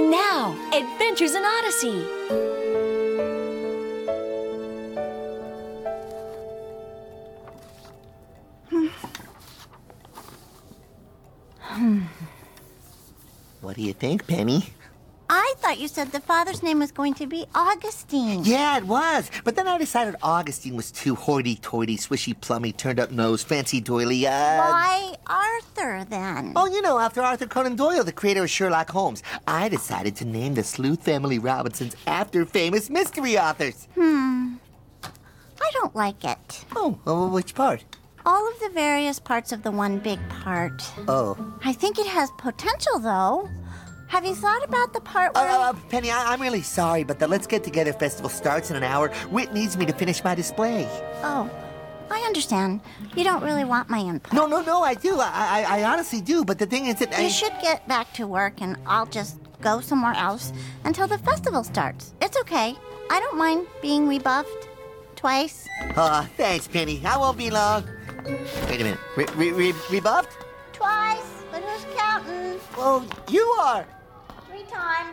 Now, Adventures in Odyssey. What do you think, Penny? I thought you said the father's name was going to be Augustine. Yeah, it was. But then I decided Augustine was too hoity-toity, swishy-plummy, turned-up-nose, fancy-doily, Why Arthur, then? Oh, you know, after Arthur Conan Doyle, the creator of Sherlock Holmes, I decided to name the Sleuth family Robinsons after famous mystery authors. I don't like it. Oh, well, which part? All of the various parts of the one big part. Oh. I think it has potential, though. Have you thought about the part where... Penny, I'm really sorry, but the Let's Get Together festival starts in an hour. Whit needs me to finish my display. Oh, I understand. You don't really want my input. No, I do. I honestly do, but the thing is that You should get back to work, and I'll just go somewhere else until the festival starts. It's okay. I don't mind being rebuffed twice. Thanks, Penny. I won't be long. Wait a minute. Rebuffed? Twice, but who's counting? Oh, you are. 3 times.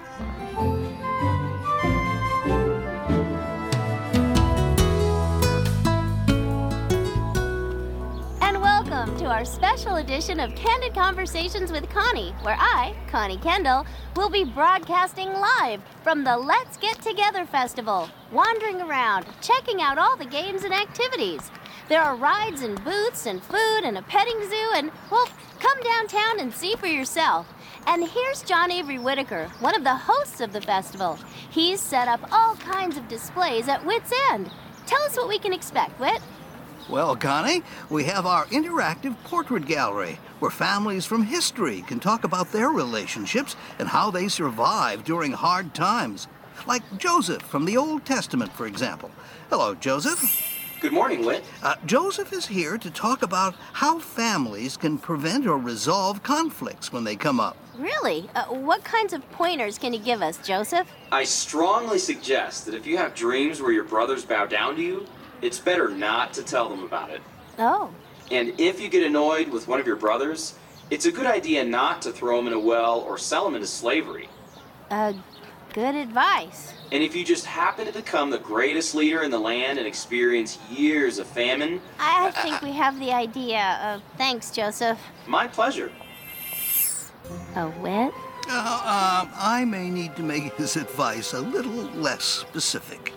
And welcome to our special edition of Candid Conversations with Connie, where I, Connie Kendall, will be broadcasting live from the Let's Get Together Festival, wandering around, checking out all the games and activities. There are rides and booths and food and a petting zoo and, well, come downtown and see for yourself. And here's John Avery Whitaker, one of the hosts of the festival. He's set up all kinds of displays at Whit's End. Tell us what we can expect, Whit. Well, Connie, we have our interactive portrait gallery, where families from history can talk about their relationships and how they survived during hard times. Like Joseph from the Old Testament, for example. Hello, Joseph. Good morning, Whit. Joseph is here to talk about how families can prevent or resolve conflicts when they come up. Really? What kinds of pointers can you give us, Joseph? I strongly suggest that if you have dreams where your brothers bow down to you, it's better not to tell them about it. Oh. And if you get annoyed with one of your brothers, it's a good idea not to throw him in a well or sell him into slavery. Good advice. And if you just happen to become the greatest leader in the land and experience years of famine... I think we have the idea. Thanks, Joseph. My pleasure. A Whit? I may need to make his advice a little less specific.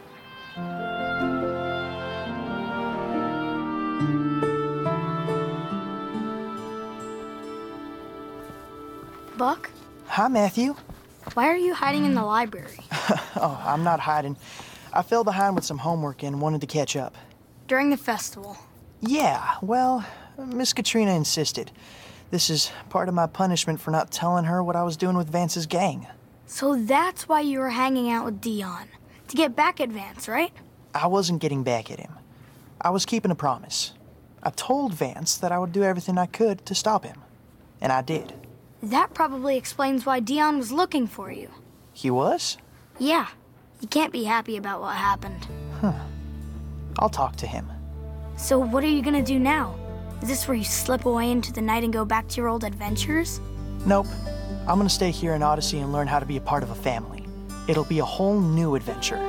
Buck? Hi, Matthew. Why are you hiding in the library? Oh, I'm not hiding. I fell behind with some homework and wanted to catch up. During the festival? Yeah, well, Miss Katrina insisted. This is part of my punishment for not telling her what I was doing with Vance's gang. So that's why you were hanging out with Dion. To get back at Vance, right? I wasn't getting back at him. I was keeping a promise. I told Vance that I would do everything I could to stop him. And I did. That probably explains why Dion was looking for you. He was? Yeah. You can't be happy about what happened. I'll talk to him. So what are you gonna do now? Is this where you slip away into the night and go back to your old adventures? Nope. I'm gonna stay here in Odyssey and learn how to be a part of a family. It'll be a whole new adventure.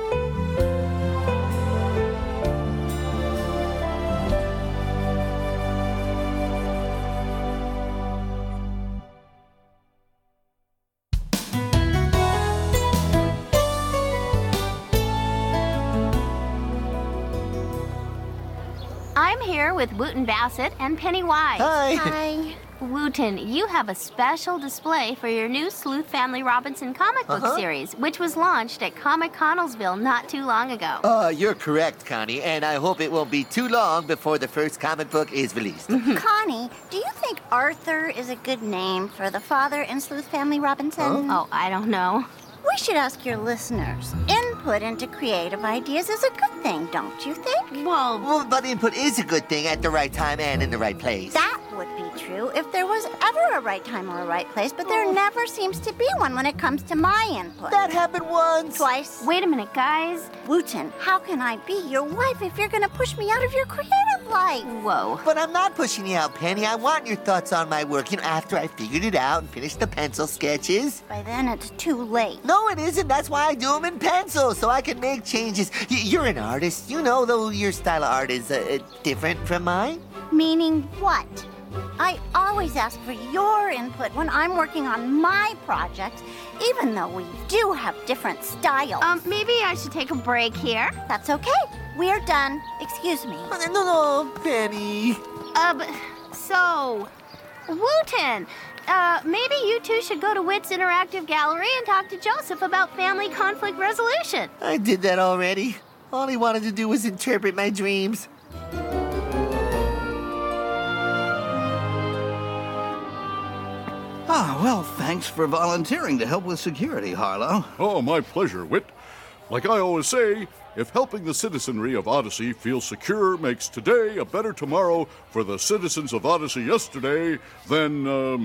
I'm here with Wooten Bassett and Penny Wise. Hi. Hi. Wooten, you have a special display for your new Sleuth Family Robinson comic book series, which was launched at Comic Connellsville not too long ago. You're correct, Connie, and I hope it won't be too long before the first comic book is released. Connie, do you think Arthur is a good name for the father in Sleuth Family Robinson? Oh, I don't know. We should ask your listeners. Input into creative ideas is a good thing, don't you think? Well, but input is a good thing at the right time and in the right place. That would be true if there was ever a right time or a right place, but there never seems to be one when it comes to my input. That happened once. Twice. Wait a minute, guys. Wooten, how can I be your wife if you're gonna push me out of your creative life? Whoa. But I'm not pushing you out, Penny. I want your thoughts on my work, after I figured it out and finished the pencil sketches. By then, it's too late. No, it isn't. That's why I do them in pencil, so I can make changes. You're an artist, though your style of art is different from mine. Meaning what? I always ask for your input when I'm working on my projects, even though we do have different styles. Maybe I should take a break here. That's okay. We're done. Excuse me. No, Penny. So, Wooten, maybe you two should go to Wit's Interactive Gallery and talk to Joseph about family conflict resolution. I did that already. All he wanted to do was interpret my dreams. Well, thanks for volunteering to help with security, Harlow. Oh, my pleasure, Wit. Like I always say, if helping the citizenry of Odyssey feel secure makes today a better tomorrow for the citizens of Odyssey yesterday, then,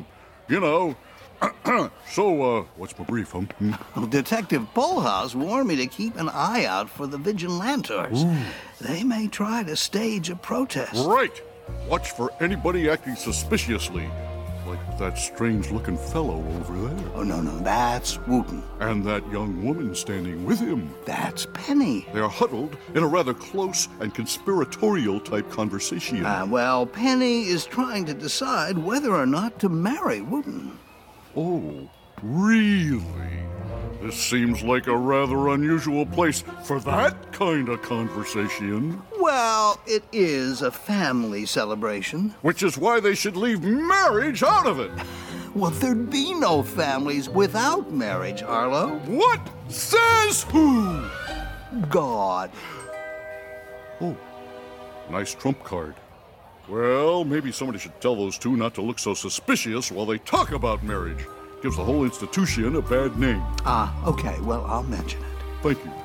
So, what's my brief, huh? Well, Detective Bullhouse warned me to keep an eye out for the vigilantes. They may try to stage a protest. Right. Watch for anybody acting suspiciously. Like that strange-looking fellow over there. Oh, no, that's Wooten. And that young woman standing with him. That's Penny. They are huddled in a rather close and conspiratorial-type conversation. Well, Penny is trying to decide whether or not to marry Wooten. Oh, really? This seems like a rather unusual place for that kind of conversation. Well, it is a family celebration. Which is why they should leave marriage out of it. Well, there'd be no families without marriage, Harlow. What? Says who? God. Oh, nice trump card. Well, maybe somebody should tell those two not to look so suspicious while they talk about marriage. Gives the whole institution a bad name. Okay. Well, I'll mention it. Thank you.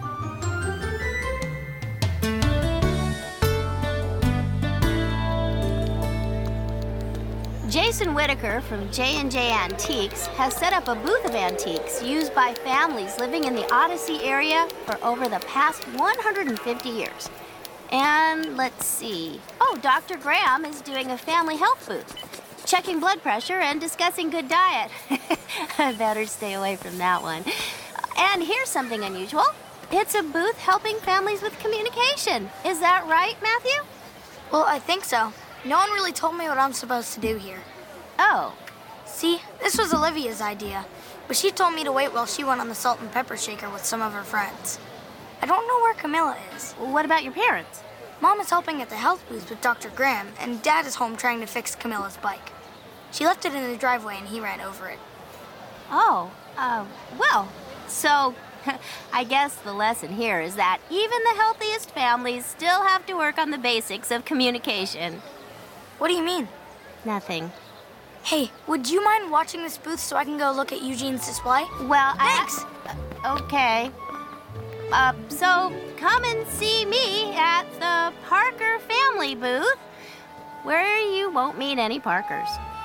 Jason Whitaker from J&J Antiques has set up a booth of antiques used by families living in the Odyssey area for over the past 150 years. And let's see. Oh, Dr. Graham is doing a family health booth, checking blood pressure and discussing good diet. I better stay away from that one. And here's something unusual. It's a booth helping families with communication. Is that right, Matthew? Well, I think so. No one really told me what I'm supposed to do here. Oh. See, this was Olivia's idea, but she told me to wait while she went on the salt and pepper shaker with some of her friends. I don't know where Camilla is. What about your parents? Mom is helping at the health booth with Dr. Graham, and Dad is home trying to fix Camilla's bike. She left it in the driveway and he ran over it. Oh, well, so I guess the lesson here is that even the healthiest families still have to work on the basics of communication. What do you mean? Nothing. Hey, would you mind watching this booth so I can go look at Eugene's display? Well, Thanks. Okay. So come and see me at the Parker family booth, where you won't meet any Parkers.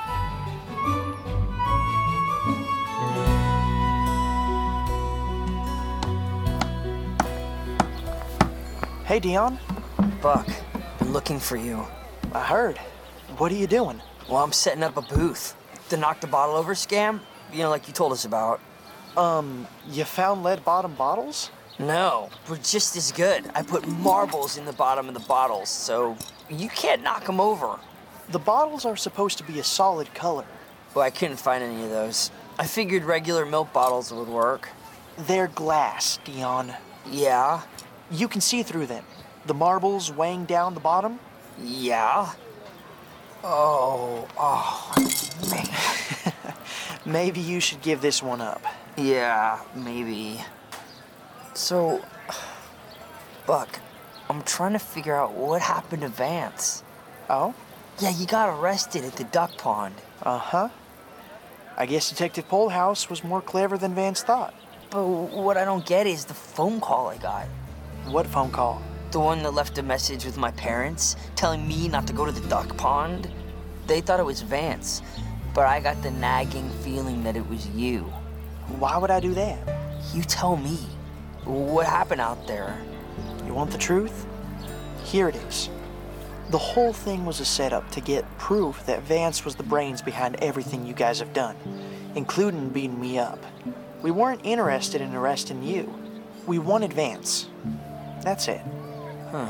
Hey, Dion. Buck, been looking for you. I heard. What are you doing? Well, I'm setting up a booth. The knock the bottle over scam, like you told us about. You found lead bottom bottles? No, we're just as good. I put marbles in the bottom of the bottles, so you can't knock them over. The bottles are supposed to be a solid color. Well, I couldn't find any of those. I figured regular milk bottles would work. They're glass, Dion. Yeah? You can see through them. The marbles weighing down the bottom? Yeah? Oh, man. Maybe you should give this one up. Yeah, maybe. So, Buck, I'm trying to figure out what happened to Vance. Oh? Yeah, you got arrested at the duck pond. Uh-huh. I guess Detective Polhouse was more clever than Vance thought. But what I don't get is the phone call I got. What phone call? The one that left a message with my parents, telling me not to go to the duck pond. they thought it was Vance, but I got the nagging feeling that it was you. Why would I do that? You tell me. What happened out there? You want the truth? Here it is. The whole thing was a setup to get proof that Vance was the brains behind everything you guys have done, including beating me up. We weren't interested in arresting you. We wanted Vance. That's it. Huh.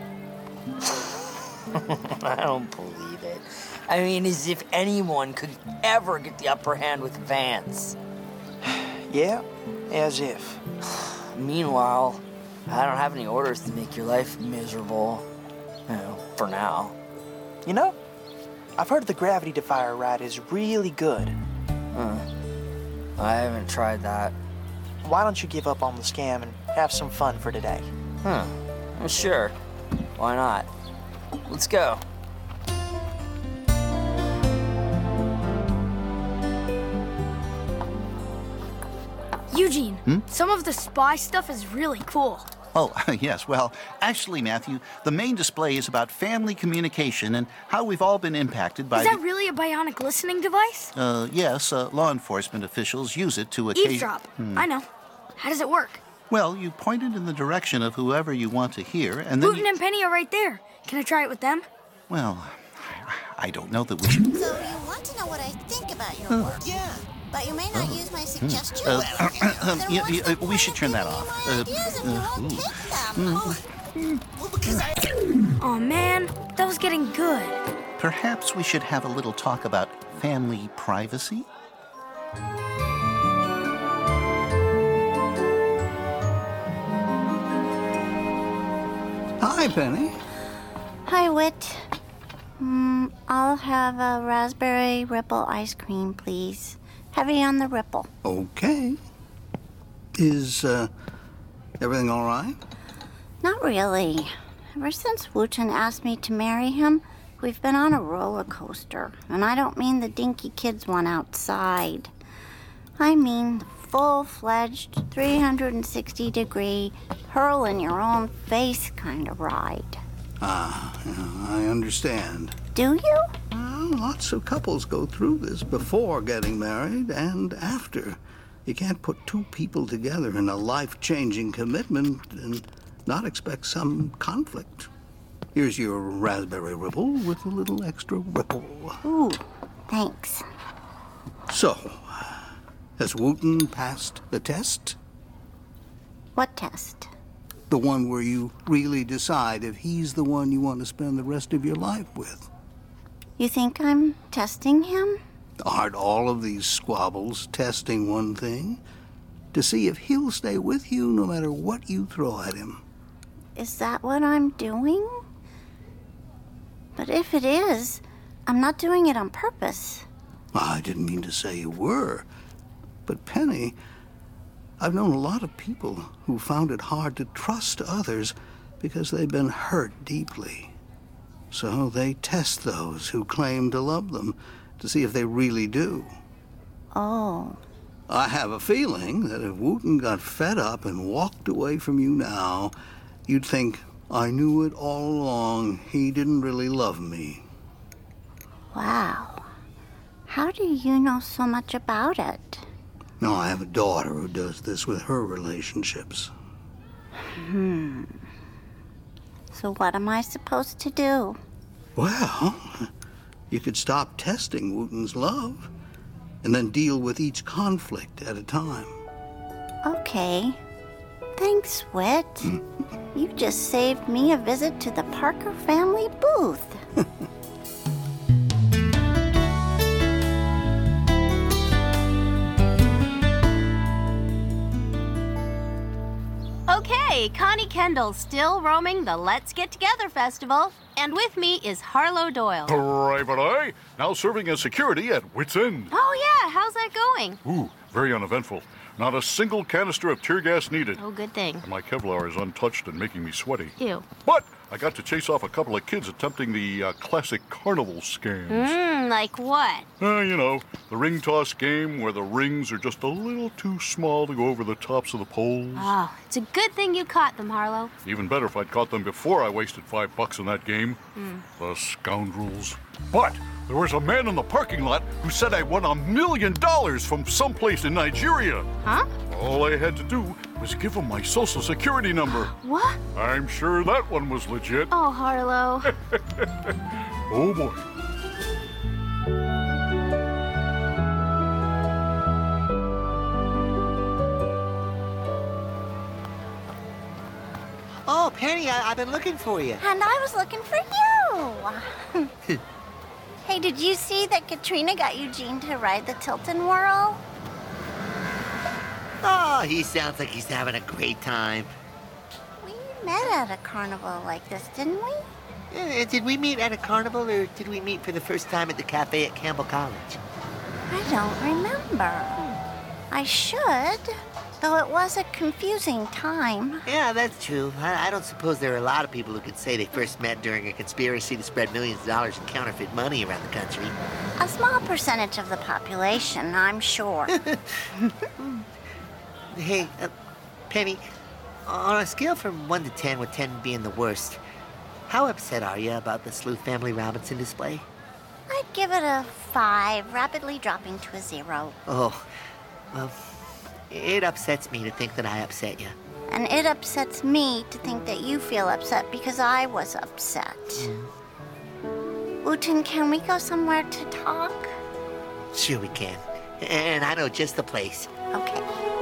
I don't believe it. I mean, as if anyone could ever get the upper hand with Vance. Yeah, as if. Meanwhile, I don't have any orders to make your life miserable. You know, for now. You know, I've heard the gravity defier ride is really good. I haven't tried that. Why don't you give up on the scam and have some fun for today? Well, sure. Why not? Let's go. Eugene, some of the spy stuff is really cool. Oh, yes. Well, actually, Matthew, the main display is about family communication and how we've all been impacted by Is that really a bionic listening device? Yes, law enforcement officials use it to Eavesdrop. I know. How does it work? Well, you point it in the direction of whoever you want to hear, and then Wooten and Penny are right there. Can I try it with them? Well, I don't know that we should... So you want to know what I think about your work? Yeah. But you may not use my suggestions. We should turn that off. Oh man, that was getting good. Perhaps we should have a little talk about family privacy? Hi, Penny. Hi, Wit. I'll have a raspberry ripple ice cream, please. Heavy on the ripple. Okay. Is everything all right? Not really. Ever since Wooten asked me to marry him, we've been on a roller coaster. And I don't mean the dinky kids one outside. I mean the full-fledged 360-degree hurl-in-your-own-face kind of ride. I understand. Do you? Well, lots of couples go through this before getting married and after. You can't put two people together in a life-changing commitment and not expect some conflict. Here's your raspberry ripple with a little extra ripple. Ooh, thanks. So, has Wooten passed the test? What test? The one where you really decide if he's the one you want to spend the rest of your life with. You think I'm testing him? Aren't all of these squabbles testing one thing? To see if he'll stay with you no matter what you throw at him. Is that what I'm doing? But if it is, I'm not doing it on purpose. I didn't mean to say you were. But Penny, I've known a lot of people who found it hard to trust others because they've been hurt deeply. So they test those who claim to love them to see if they really do. Oh. I have a feeling that if Wooten got fed up and walked away from you now, you'd think, I knew it all along. He didn't really love me. Wow. How do you know so much about it? No, I have a daughter who does this with her relationships. So what am I supposed to do? Well, you could stop testing Wooten's love and then deal with each conflict at a time. Okay. Thanks, Wit. You just saved me a visit to the Parker family booth. Okay, Connie Kendall still roaming the Let's Get Together Festival. And with me is Harlow Doyle. Private Eye, now serving as security at Wits End. Oh, yeah, how's that going? Ooh, very uneventful. Not a single canister of tear gas needed. Oh, good thing. My Kevlar is untouched and making me sweaty. Ew. But I got to chase off a couple of kids attempting the classic carnival scams. Like what? You know, the ring toss game where the rings are just a little too small to go over the tops of the poles. Oh, it's a good thing you caught them, Harlow. Even better if I'd caught them before I wasted $5 in that game. The scoundrels. But there was a man in the parking lot who said I won $1 million from someplace in Nigeria. Huh? All I had to do was give him my social security number. What? I'm sure that one was legit. Oh, Harlow. Oh, boy. Oh, Penny, I've been looking for you. And I was looking for you. Hey, did you see that Katrina got Eugene to ride the Tilton Whirl? Oh, he sounds like he's having a great time. We met at a carnival like this, didn't we? Did we meet at a carnival, or did we meet for the first time at the cafe at Campbell College? I don't remember. I should, though it was a confusing time. Yeah, that's true. I don't suppose there are a lot of people who could say they first met during a conspiracy to spread millions of dollars in counterfeit money around the country. A small percentage of the population, I'm sure. Hey, Penny, on a scale from 1 to 10, with 10 being the worst, how upset are you about the Sleuth Family Robinson display? I'd give it a 5, rapidly dropping to a 0. Oh, well, it upsets me to think that I upset you. And it upsets me to think that you feel upset because I was upset. Wooten, can we go somewhere to talk? Sure we can. And I know just the place. Okay.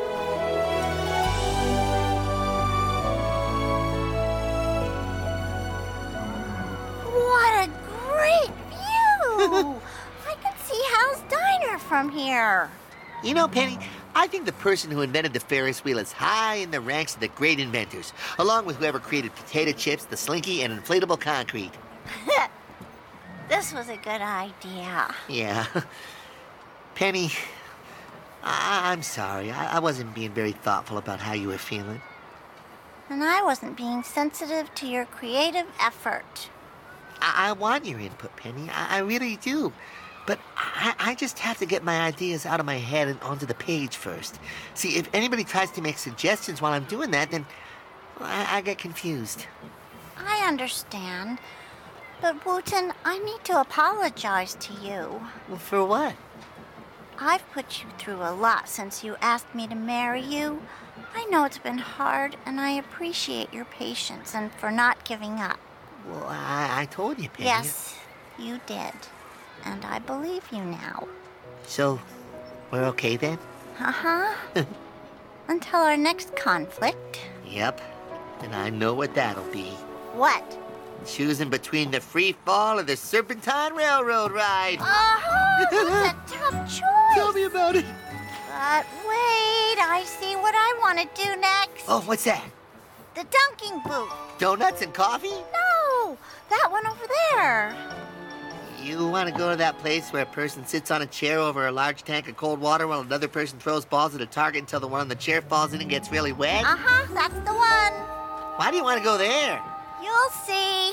What a great view! I can see Hal's Diner from here. You know, Penny, I think the person who invented the Ferris wheel is high in the ranks of the great inventors, along with whoever created potato chips, the Slinky, and inflatable concrete. This was a good idea. Yeah. Penny, I'm sorry. I wasn't being very thoughtful about how you were feeling. And I wasn't being sensitive to your creative effort. I want your input, Penny. I really do. But I just have to get my ideas out of my head and onto the page first. See, if anybody tries to make suggestions while I'm doing that, then I get confused. I understand. But, Wooten, I need to apologize to you. Well, for what? I've put you through a lot since you asked me to marry you. I know it's been hard, and I appreciate your patience and for not giving up. Well, I told you, Penny. Yes, you did. And I believe you now. So, we're okay then? Uh-huh. Until our next conflict. Yep. And I know what that'll be. What? Choosing between the free fall or the Serpentine Railroad ride. Oh, that's a tough choice. Tell me about it. But wait, I see what I want to do next. Oh, what's that? The dunking booth. Donuts and coffee? No, that one over there. You want to go to that place where a person sits on a chair over a large tank of cold water while another person throws balls at a target until the one on the chair falls in and gets really wet? Uh-huh, that's the one. Why do you want to go there? You'll see.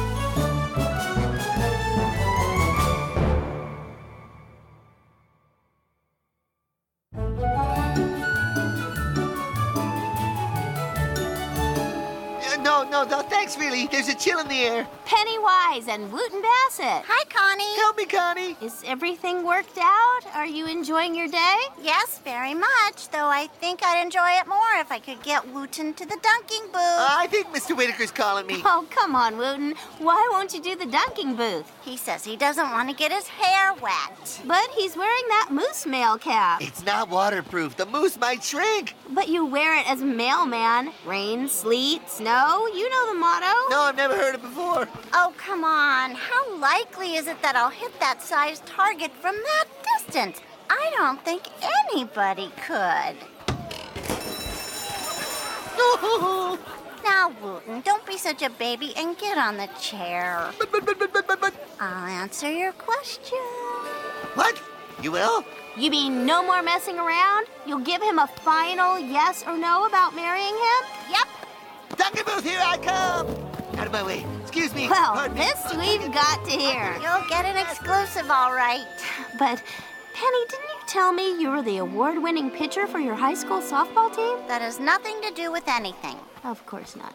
No, thanks, really. There's a chill in the air. Pennywise and Wooten Bassett. Hi, Connie. Help me, Connie. Is everything worked out? Are you enjoying your day? Yes, very much, though I think I'd enjoy it more if I could get Wooten to the dunking booth. I think Mr. Whitaker's calling me. Oh, come on, Wooten. Why won't you do the dunking booth? He says he doesn't want to get his hair wet. But he's wearing that moose mail cap. It's not waterproof. The moose might shrink. But you wear it as mailman. Rain, sleet, snow. You know the motto. No, I've never heard it before. Oh, come on. How likely is it that I'll hit that size target from that distance? I don't think anybody could. Now, Wooten, don't be such a baby and get on the chair. But. I'll answer your question. What? You will? You mean no more messing around? You'll give him a final yes or no about marrying him? Yep. Dunking booth, here I come! Out of my way. Excuse me. Well, Pardon me. this we've got to hear. You'll get an exclusive, all right. But, Penny, didn't you tell me you were the award-winning pitcher for your high school softball team? That has nothing to do with anything. Of course not.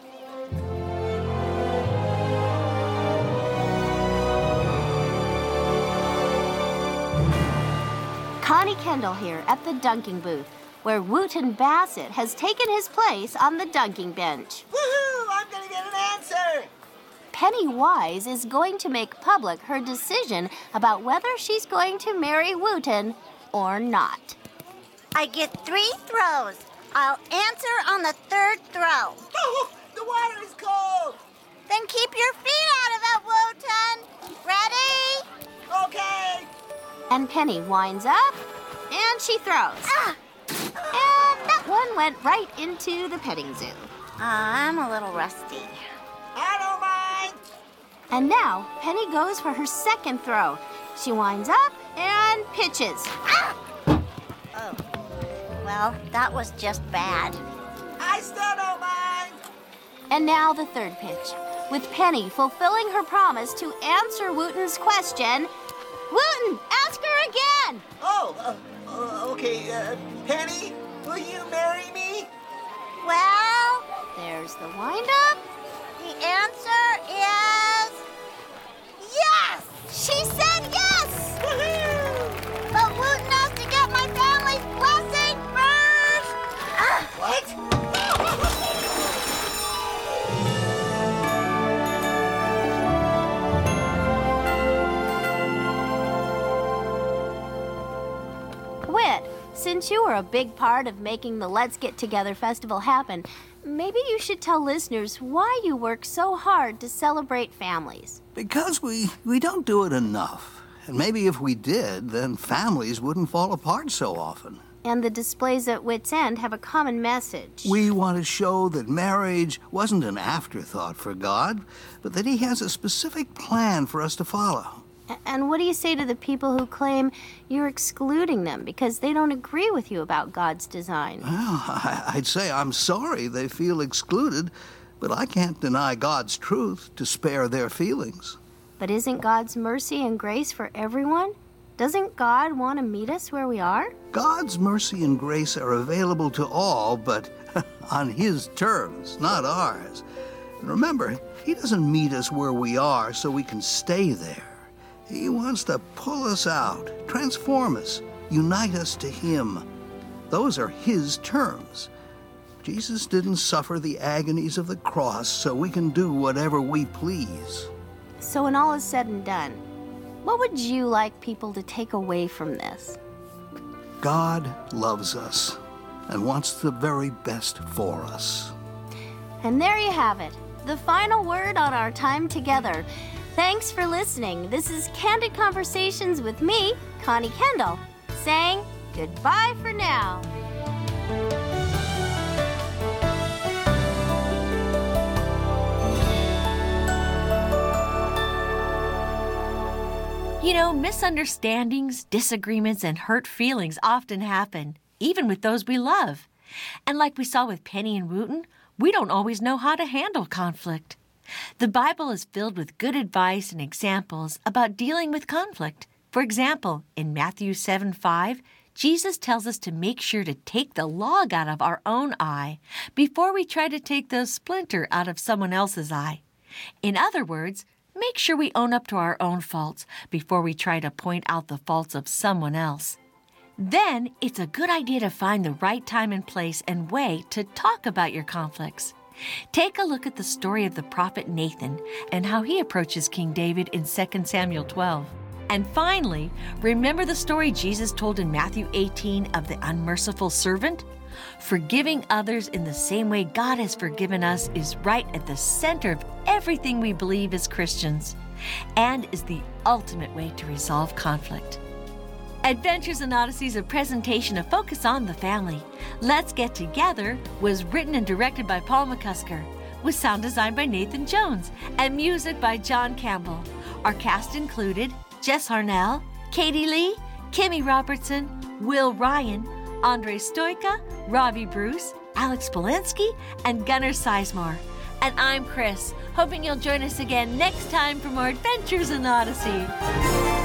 Connie Kendall here at the dunking booth, where Wooten Bassett has taken his place on the dunking bench. Woohoo! I'm gonna get an answer! Penny Wise is going to make public her decision about whether she's going to marry Wooten or not. I get 3 throws. I'll answer on the 3rd throw. Oh, the water is cold! Then keep your feet out of it, Wooten. Ready? Okay! And Penny winds up, and she throws. And that one went right into the petting zoo. I'm a little rusty. I don't mind! And now, Penny goes for her 2nd throw. She winds up and pitches. Oh, well, that was just bad. I still don't mind! And now the 3rd pitch, with Penny fulfilling her promise to answer Wooten's question. Wooten, ask her again! Okay, Penny, will you marry me? Well, There's the wind-up. the answer is yes! She said yes! But Wooten has to get my family's blessing first! What? Whit, since you were a big part of making the Let's Get Together festival happen, maybe you should tell listeners why you work so hard to celebrate families. Because we don't do it enough. And maybe if we did, then families wouldn't fall apart so often. And the displays at Whit's End have a common message. We want to show that marriage wasn't an afterthought for God, but that He has a specific plan for us to follow. And what do you say to the people who claim you're excluding them because they don't agree with you about God's design? Well, I'd say I'm sorry they feel excluded, but I can't deny God's truth to spare their feelings. But isn't God's mercy and grace for everyone? Doesn't God want to meet us where we are? God's mercy and grace are available to all, but on His terms, not ours. And remember, He doesn't meet us where we are so we can stay there. He wants to pull us out, transform us, unite us to Him. Those are His terms. Jesus didn't suffer the agonies of the cross so we can do whatever we please. So when all is said and done, what would you like people to take away from this? God loves us and wants the very best for us. And there you have it, the final word on our time together. Thanks for listening. This is Candid Conversations with me, Connie Kendall, saying goodbye for now. You know, misunderstandings, disagreements, and hurt feelings often happen, even with those we love. And like we saw with Penny and Wooten, we don't always know how to handle conflict. The Bible is filled with good advice and examples about dealing with conflict. For example, in Matthew 7:5, Jesus tells us to make sure to take the log out of our own eye before we try to take the splinter out of someone else's eye. In other words, make sure we own up to our own faults before we try to point out the faults of someone else. Then, it's a good idea to find the right time and place and way to talk about your conflicts. Take a look at the story of the prophet Nathan and how he approaches King David in 2 Samuel 12. And finally, remember the story Jesus told in Matthew 18 of the unmerciful servant? Forgiving others in the same way God has forgiven us is right at the center of everything we believe as Christians, and is the ultimate way to resolve conflict. Adventures in Odyssey is a presentation of Focus on the Family. Let's Get Together was written and directed by Paul McCusker, with sound design by Nathan Jones, and music by John Campbell. Our cast included Jess Harnell, Katie Lee, Kimmy Robertson, Will Ryan, Andre Stoika, Robbie Bruce, Alex Polensky, and Gunnar Sizemore. And I'm Chris, hoping you'll join us again next time for more adventures in Odyssey.